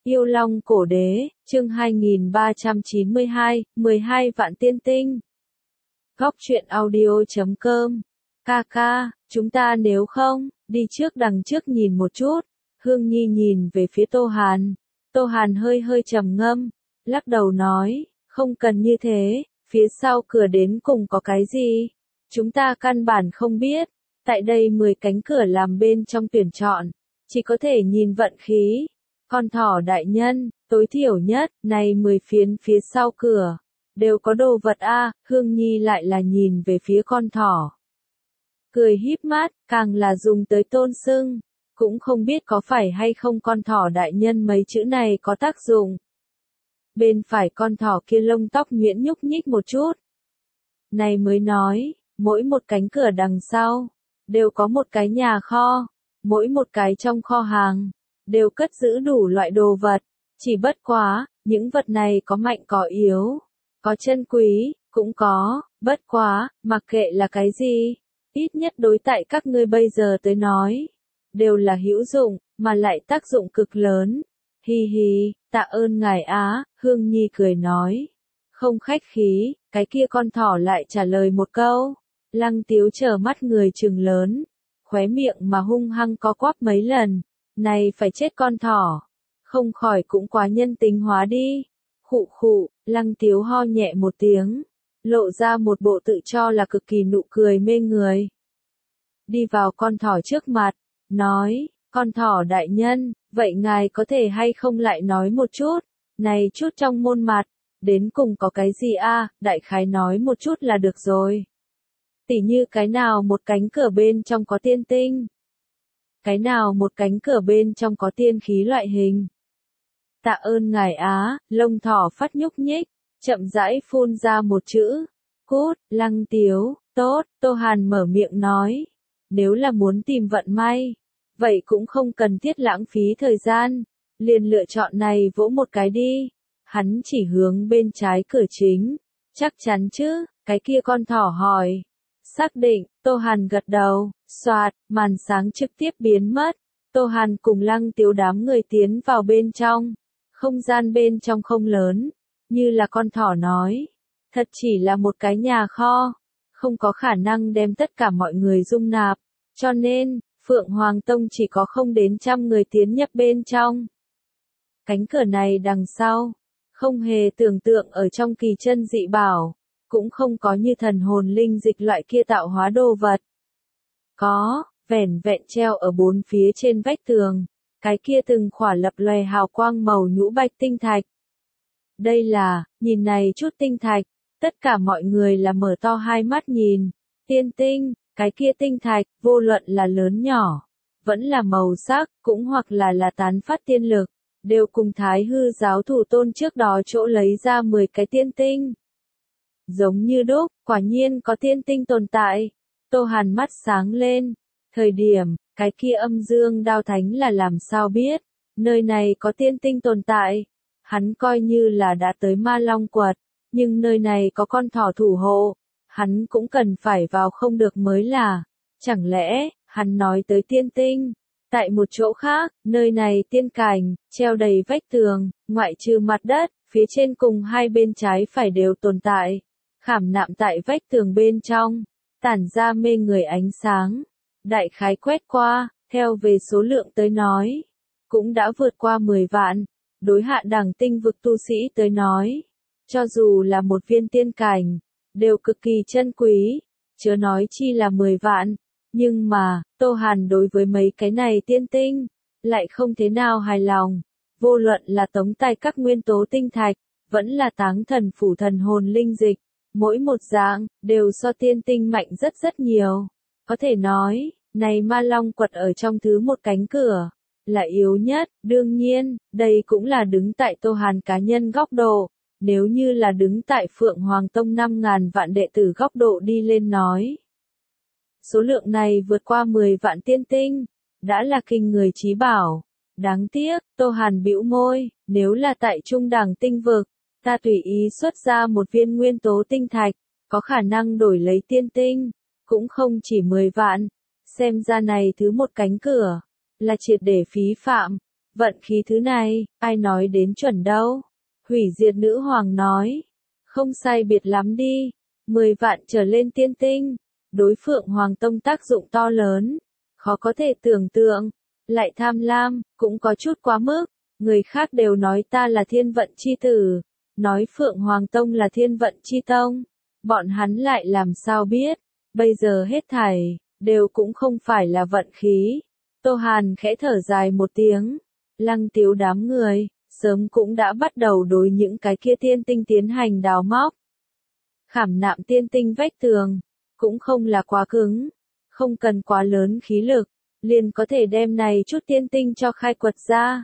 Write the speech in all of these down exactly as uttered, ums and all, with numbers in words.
Yêu Long Cổ Đế, chương hai nghìn ba trăm chín mươi hai, mười hai vạn tiên tinh. Góc truyện audio chấm com. Ca ca, chúng ta nếu không, đi trước đằng trước nhìn một chút. Hương Nhi nhìn về phía Tô Hàn. Tô Hàn hơi hơi trầm ngâm, lắc đầu nói, không cần như thế, phía sau cửa đến cùng có cái gì? Chúng ta căn bản không biết. Tại đây mười cánh cửa làm bên trong tuyển chọn, chỉ có thể nhìn vận khí. Con thỏ đại nhân, tối thiểu nhất, này mười phiến phía sau cửa, đều có đồ vật a. À, Hương Nhi lại là nhìn về phía con thỏ. Cười híp mắt, càng là dùng tới tôn xưng, cũng không biết có phải hay không con thỏ đại nhân mấy chữ này có tác dụng. Bên phải con thỏ kia lông tóc nhuyễn nhúc nhích một chút. Này mới nói, mỗi một cánh cửa đằng sau, đều có một cái nhà kho, mỗi một cái trong kho hàng, đều cất giữ đủ loại đồ vật, chỉ bất quá, những vật này có mạnh có yếu, có chân quý, cũng có, bất quá, mặc kệ là cái gì, ít nhất đối tại các ngươi bây giờ tới nói, đều là hữu dụng, mà lại tác dụng cực lớn. Hi hi, tạ ơn ngài á, Hương Nhi cười nói. Không khách khí, cái kia con thỏ lại trả lời một câu. Lăng Tiếu chờ mắt người trừng lớn, khóe miệng mà hung hăng có quắp mấy lần. Này phải chết con thỏ, không khỏi cũng quá nhân tính hóa đi. Khụ khụ, Lăng Tiếu ho nhẹ một tiếng, lộ ra một bộ tự cho là cực kỳ nụ cười mê người. Đi vào con thỏ trước mặt, nói, con thỏ đại nhân, vậy ngài có thể hay không lại nói một chút, này chút trong môn mặt, đến cùng có cái gì a? À, đại khái nói một chút là được rồi. Tỉ như cái nào một cánh cửa bên trong có tiên tinh. Cái nào một cánh cửa bên trong có tiên khí loại hình. Tạ ơn ngài á, lông thỏ phát nhúc nhích, chậm rãi phun ra một chữ. Cút, Lăng Tiếu, tốt, Tô Hàn mở miệng nói. Nếu là muốn tìm vận may, vậy cũng không cần thiết lãng phí thời gian, liền lựa chọn này vỗ một cái đi. Hắn chỉ hướng bên trái cửa chính, chắc chắn chứ, cái kia con thỏ hỏi. Xác định, Tô Hàn gật đầu, xoạt, màn sáng trực tiếp biến mất. Tô Hàn cùng Lăng Tiếu đám người tiến vào bên trong. Không gian bên trong không lớn, như là con thỏ nói. Thật chỉ là một cái nhà kho, không có khả năng đem tất cả mọi người dung nạp. Cho nên, Phượng Hoàng Tông chỉ có không đến trăm người tiến nhập bên trong. Cánh cửa này đằng sau, không hề tưởng tượng ở trong kỳ chân dị bảo, cũng không có như thần hồn linh dịch loại kia tạo hóa đồ vật. Có, vẻn vẹn treo ở bốn phía trên vách tường, cái kia từng khỏa lập lòe hào quang màu nhũ bạch tinh thạch. Đây là, nhìn này chút tinh thạch, tất cả mọi người là mở to hai mắt nhìn, tiên tinh, cái kia tinh thạch, vô luận là lớn nhỏ, vẫn là màu sắc, cũng hoặc là là tán phát tiên lực, đều cùng Thái Hư giáo thủ tôn trước đó chỗ lấy ra mười cái tiên tinh. Giống như đúc, quả nhiên có tiên tinh tồn tại. Tô Hàn mắt sáng lên. Thời điểm, cái kia âm dương đao thánh là làm sao biết, nơi này có tiên tinh tồn tại. Hắn coi như là đã tới Ma Long quật, nhưng nơi này có con thỏ thủ hộ, hắn cũng cần phải vào không được mới là. Chẳng lẽ, hắn nói tới tiên tinh. Tại một chỗ khác, nơi này tiên cảnh, treo đầy vách tường, ngoại trừ mặt đất, phía trên cùng hai bên trái phải đều tồn tại. Khảm nạm tại vách tường bên trong, tản ra mê người ánh sáng. Đại khái quét qua, theo về số lượng tới nói, cũng đã vượt qua mười vạn. Đối hạ đẳng tinh vực tu sĩ tới nói, cho dù là một viên tiên cảnh, đều cực kỳ chân quý, chớ nói chi là mười vạn. Nhưng mà, Tô Hàn đối với mấy cái này tiên tinh, lại không thế nào hài lòng. Vô luận là tống tài các nguyên tố tinh thạch, vẫn là táng thần phủ thần hồn linh dịch, mỗi một dạng, đều so tiên tinh mạnh rất rất nhiều. Có thể nói, này Ma Long quật ở trong thứ một cánh cửa, là yếu nhất. Đương nhiên, đây cũng là đứng tại Tô Hàn cá nhân góc độ. Nếu như là đứng tại Phượng Hoàng Tông năm ngàn vạn đệ tử góc độ đi lên nói. Số lượng này vượt qua mười vạn tiên tinh, đã là kinh người chí bảo. Đáng tiếc, Tô Hàn bĩu môi, nếu là tại trung đẳng tinh vực, ta tùy ý xuất ra một viên nguyên tố tinh thạch, có khả năng đổi lấy tiên tinh, cũng không chỉ mười vạn. Xem ra này thứ một cánh cửa, là triệt để phí phạm. Vận khí thứ này, ai nói đến chuẩn đâu. Hủy diệt nữ hoàng nói. Không sai biệt lắm đi. Mười vạn trở lên tiên tinh. Đối Phượng Hoàng Tông tác dụng to lớn. Khó có thể tưởng tượng. Lại tham lam, cũng có chút quá mức. Người khác đều nói ta là thiên vận chi tử. Nói Phượng Hoàng Tông là thiên vận chi tông. Bọn hắn lại làm sao biết. Bây giờ hết thảy, đều cũng không phải là vận khí. Tô Hàn khẽ thở dài một tiếng. Lăng Tiếu đám người, sớm cũng đã bắt đầu đối những cái kia tiên tinh tiến hành đào móc. Khảm nạm tiên tinh vách tường, cũng không là quá cứng, không cần quá lớn khí lực, liền có thể đem này chút tiên tinh cho khai quật ra.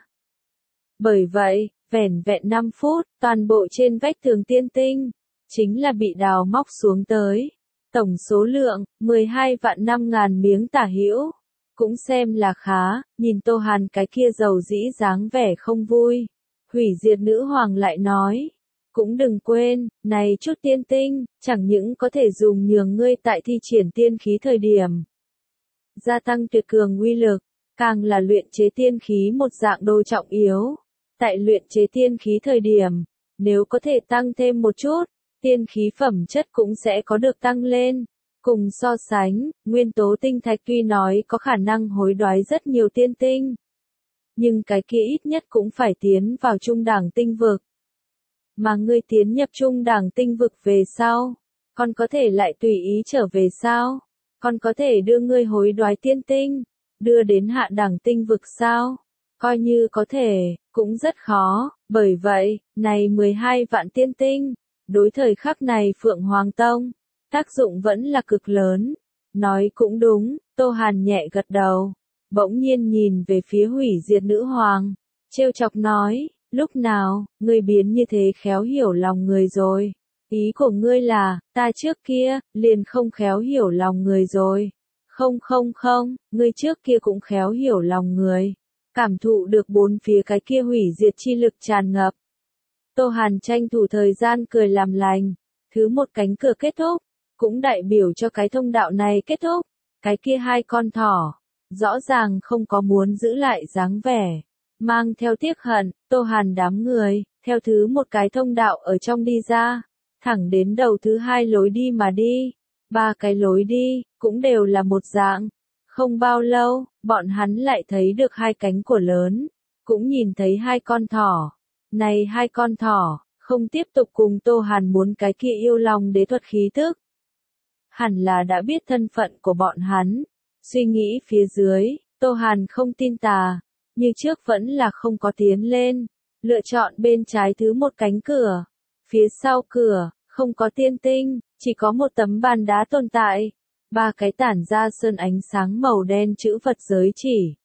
Bởi vậy, vẻn vẹn năm phút, toàn bộ trên vách tường tiên tinh, chính là bị đào móc xuống tới. Tổng số lượng, mười hai vạn năm ngàn miếng tả hữu. Cũng xem là khá, nhìn Tô Hàn cái kia dầu dĩ dáng vẻ không vui. Hủy diệt nữ hoàng lại nói. Cũng đừng quên, này chút tiên tinh, chẳng những có thể dùng nhường ngươi tại thi triển tiên khí thời điểm. Gia tăng tuyệt cường uy lực, càng là luyện chế tiên khí một dạng đồ trọng yếu. Tại luyện chế tiên khí thời điểm, nếu có thể tăng thêm một chút, tiên khí phẩm chất cũng sẽ có được tăng lên. Cùng so sánh, nguyên tố tinh thạch tuy nói có khả năng hối đoái rất nhiều tiên tinh. Nhưng cái kia ít nhất cũng phải tiến vào trung đẳng tinh vực. Mà ngươi tiến nhập trung đẳng tinh vực về sau, còn có thể lại tùy ý trở về sao? Còn có thể đưa ngươi hối đoái tiên tinh, đưa đến hạ đẳng tinh vực sao? Coi như có thể, cũng rất khó, bởi vậy, này mười hai vạn tiên tinh, đối thời khắc này Phượng Hoàng Tông, tác dụng vẫn là cực lớn. Nói cũng đúng, Tô Hàn nhẹ gật đầu, bỗng nhiên nhìn về phía hủy diệt nữ hoàng, trêu chọc nói, lúc nào, ngươi biến như thế khéo hiểu lòng người rồi. Ý của ngươi là, ta trước kia, liền không khéo hiểu lòng người rồi. Không không không, ngươi trước kia cũng khéo hiểu lòng người. Cảm thụ được bốn phía cái kia hủy diệt chi lực tràn ngập. Tô Hàn tranh thủ thời gian cười làm lành. Thứ một cánh cửa kết thúc, cũng đại biểu cho cái thông đạo này kết thúc. Cái kia hai con thỏ, rõ ràng không có muốn giữ lại dáng vẻ. Mang theo tiếc hận, Tô Hàn đám người, theo thứ một cái thông đạo ở trong đi ra. Thẳng đến đầu thứ hai lối đi mà đi. Ba cái lối đi, cũng đều là một dạng. Không bao lâu, bọn hắn lại thấy được hai cánh cửa lớn. Cũng nhìn thấy hai con thỏ. Này hai con thỏ, không tiếp tục cùng Tô Hàn muốn cái kia yêu lòng đế thuật khí tức. Hẳn là đã biết thân phận của bọn hắn. Suy nghĩ phía dưới, Tô Hàn không tin tà. Như trước vẫn là không có tiến lên. Lựa chọn bên trái thứ một cánh cửa. Phía sau cửa, không có tiên tinh, chỉ có một tấm bàn đá tồn tại. Ba cái tản ra sơn ánh sáng màu đen chữ vật giới chỉ.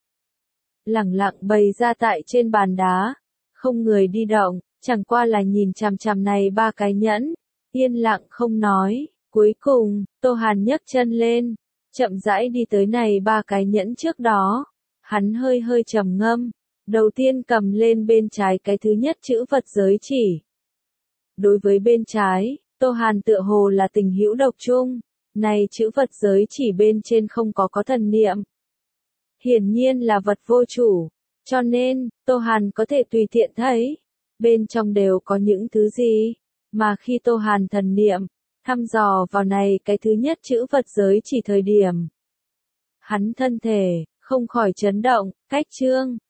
Lẳng lặng bày ra tại trên bàn đá. Không người đi động, chẳng qua là nhìn chằm chằm này ba cái nhẫn. Yên lặng không nói. Cuối cùng, Tô Hàn nhấc chân lên. Chậm rãi đi tới này ba cái nhẫn trước đó. Hắn hơi hơi trầm ngâm. Đầu tiên cầm lên bên trái cái thứ nhất chữ vật giới chỉ. Đối với bên trái, Tô Hàn tựa hồ là tình hữu độc chung. Này chữ vật giới chỉ bên trên không có có thần niệm. Hiển nhiên là vật vô chủ. Cho nên, Tô Hàn có thể tùy tiện thấy. Bên trong đều có những thứ gì. Mà khi Tô Hàn thần niệm, thăm dò vào này cái thứ nhất chữ vật giới chỉ thời điểm. Hắn thân thể, không khỏi chấn động, cách chương.